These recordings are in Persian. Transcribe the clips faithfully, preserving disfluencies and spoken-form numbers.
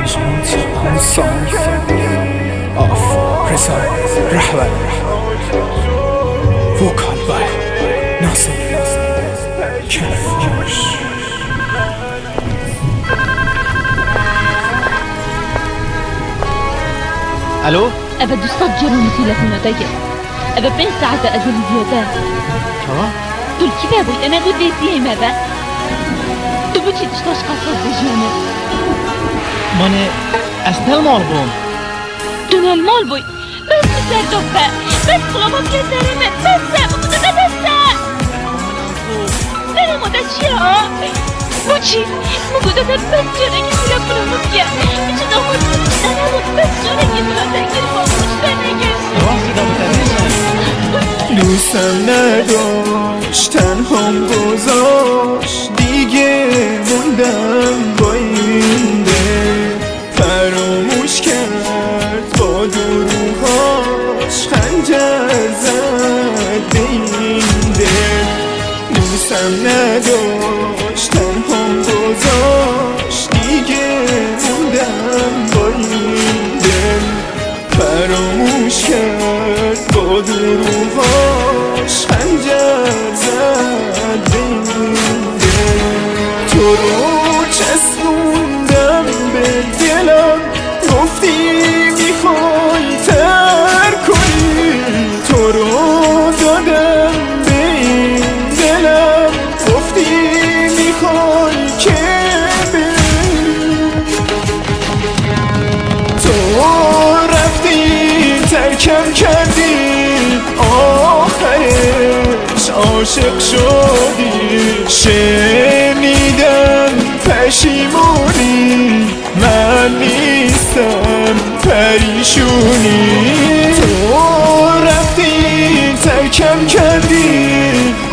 on song of Reza Rahwal, vocal by Nasir Kaffosh. الو أبد يسجلوا تلفوناتك أبد بين ساعة أجل زيادة تمام دول كيف أبوي أنا قد ديتي ماذا تبغي تشتاش قصص بجانب ماني أستل مال بوم دون المال بوي بس مسار دفع بس خلابات كسرمت بس مقدسة أنا مدشيها بوچی مگودا تا بس جونه که میرا پرامو بیا میشه نامون انا مو بس جونه که میرا تکر با مشتنه کشی راستی دا بتنیشن دوستم نداشت تنهام گذاشت دیگه موندم با این دل فراموش کرد با دروهاش خنجر زد به این دل دوستم نداشت تنهام گذاشت دیگه موندم با این دل فراموش کرد با دروغاش خنجر زد به این دل تو رو چسبوندم به دلم گفتی میخوای تر کنی تو رو دادم به این دلم گفتی میخوای که بری تو رفتی ترکم کردی آخرش عاشق شدی شنیدم پشیمونی من نیستم پریشونی تو رفتی ترکم کردی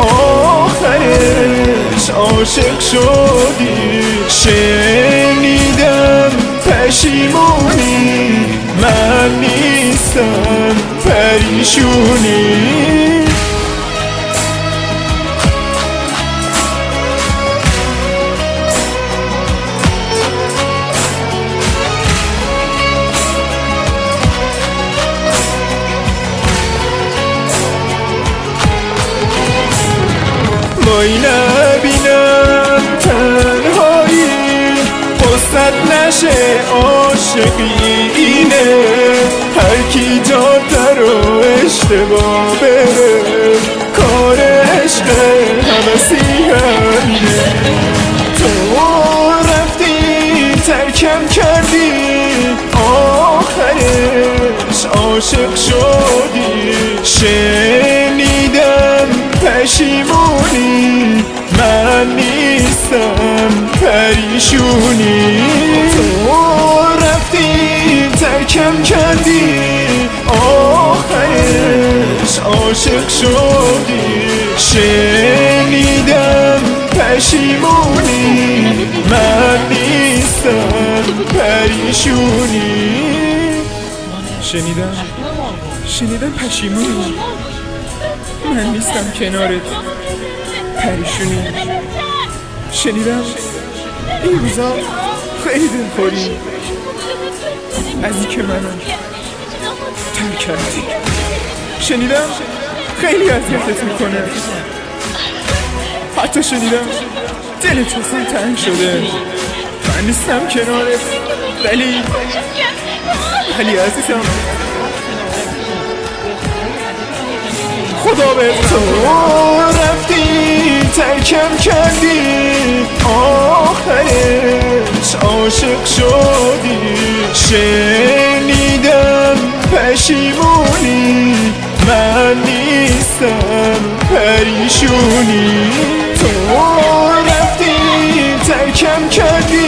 آخرش عاشق شدی شنیدم پشیمونی من نیستم پریشونی وای نبینم تنهایی حسنت نشه عاشقی اینه هر کی جاده رو اشتباه بره کار عشق همسی همینه تو رفتی ترکم کردی آخرش عاشق شدی شنیدم پشیمونی من نیستم پریشونی تو رفتی ترکم کردی آخرش عاشق شدی شنیدم پشیمونی من نیستم پریشونی شنیدم شنیدم پشیمونی من نیستم کنارت پریشونی شنیدم این روزا خیلی دلخوری از این که منو ترک کردی شنیدم خیلی اذیتت میکنه حتی شنیدم دلت واسم تنگ شده من نیستم کنارت ولی ولی عزیزم خدا به تو رفتی ترکم کردی آخرش عاشق شدی شنیدم پشیمونی من نیستم پریشونی تو رفتی ترکم کردی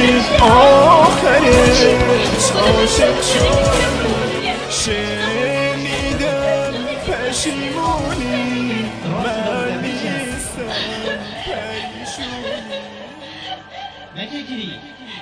آخرش عاشق شدی شنیدم پشیمونی من نیستم پریشونی نگه گیری